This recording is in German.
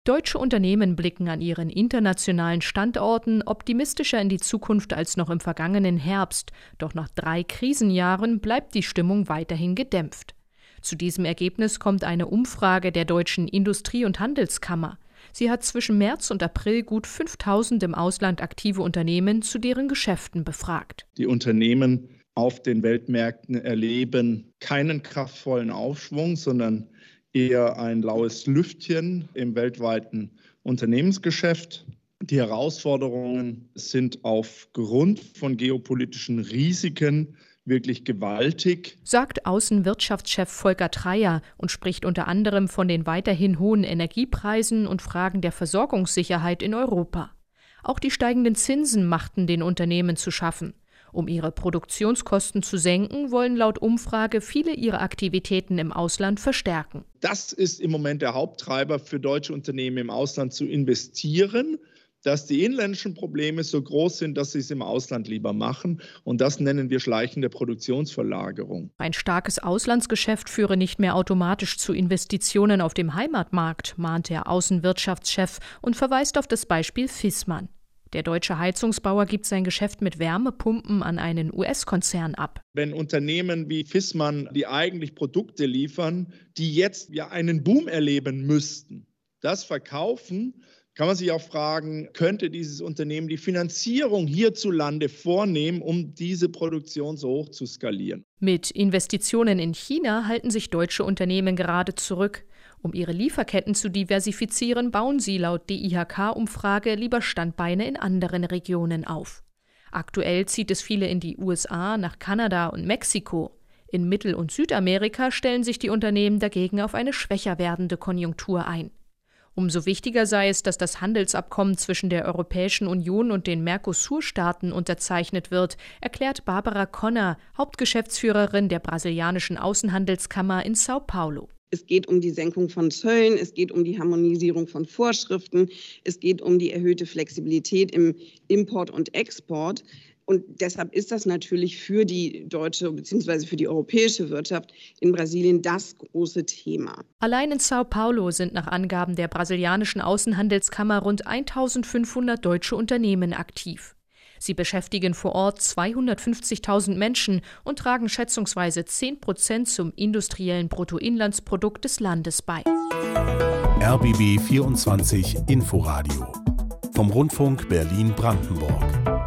Deutsche Unternehmen blicken an ihren internationalen Standorten optimistischer in die Zukunft als noch im vergangenen Herbst. Doch nach 3 Krisenjahren bleibt die Stimmung weiterhin gedämpft. Zu diesem Ergebnis kommt eine Umfrage der Deutschen Industrie- und Handelskammer. Sie hat zwischen März und April gut 5.000 im Ausland aktive Unternehmen zu deren Geschäften befragt. Die Unternehmen auf den Weltmärkten erleben keinen kraftvollen Aufschwung, sondern eher ein laues Lüftchen im weltweiten Unternehmensgeschäft. Die Herausforderungen sind aufgrund von geopolitischen Risiken wirklich gewaltig, sagt Außenwirtschaftschef Volker Treyer und spricht unter anderem von den weiterhin hohen Energiepreisen und Fragen der Versorgungssicherheit in Europa. Auch die steigenden Zinsen machten den Unternehmen zu schaffen. Um ihre Produktionskosten zu senken, wollen laut Umfrage viele ihre Aktivitäten im Ausland verstärken. Das ist im Moment der Haupttreiber für deutsche Unternehmen im Ausland zu investieren, dass die inländischen Probleme so groß sind, dass sie es im Ausland lieber machen. Und das nennen wir schleichende Produktionsverlagerung. Ein starkes Auslandsgeschäft führe nicht mehr automatisch zu Investitionen auf dem Heimatmarkt, mahnt der Außenwirtschaftschef und verweist auf das Beispiel Viessmann. Der deutsche Heizungsbauer gibt sein Geschäft mit Wärmepumpen an einen US-Konzern ab. Wenn Unternehmen wie Viessmann, die eigentlich Produkte liefern, die jetzt ja einen Boom erleben müssten, das verkaufen, kann man sich auch fragen, könnte dieses Unternehmen die Finanzierung hierzulande vornehmen, um diese Produktion so hoch zu skalieren? Mit Investitionen in China halten sich deutsche Unternehmen gerade zurück. Um ihre Lieferketten zu diversifizieren, bauen sie laut DIHK-Umfrage lieber Standbeine in anderen Regionen auf. Aktuell zieht es viele in die USA, nach Kanada und Mexiko. In Mittel- und Südamerika stellen sich die Unternehmen dagegen auf eine schwächer werdende Konjunktur ein. Umso wichtiger sei es, dass das Handelsabkommen zwischen der Europäischen Union und den Mercosur-Staaten unterzeichnet wird, erklärt Barbara Conner, Hauptgeschäftsführerin der brasilianischen Außenhandelskammer in São Paulo. Es geht um die Senkung von Zöllen, es geht um die Harmonisierung von Vorschriften, es geht um die erhöhte Flexibilität im Import und Export. Und deshalb ist das natürlich für die deutsche bzw. für die europäische Wirtschaft in Brasilien das große Thema. Allein in São Paulo sind nach Angaben der brasilianischen Außenhandelskammer rund 1.500 deutsche Unternehmen aktiv. Sie beschäftigen vor Ort 250.000 Menschen und tragen schätzungsweise 10% zum industriellen Bruttoinlandsprodukt des Landes bei. RBB 24 Inforadio vom Rundfunk Berlin-Brandenburg.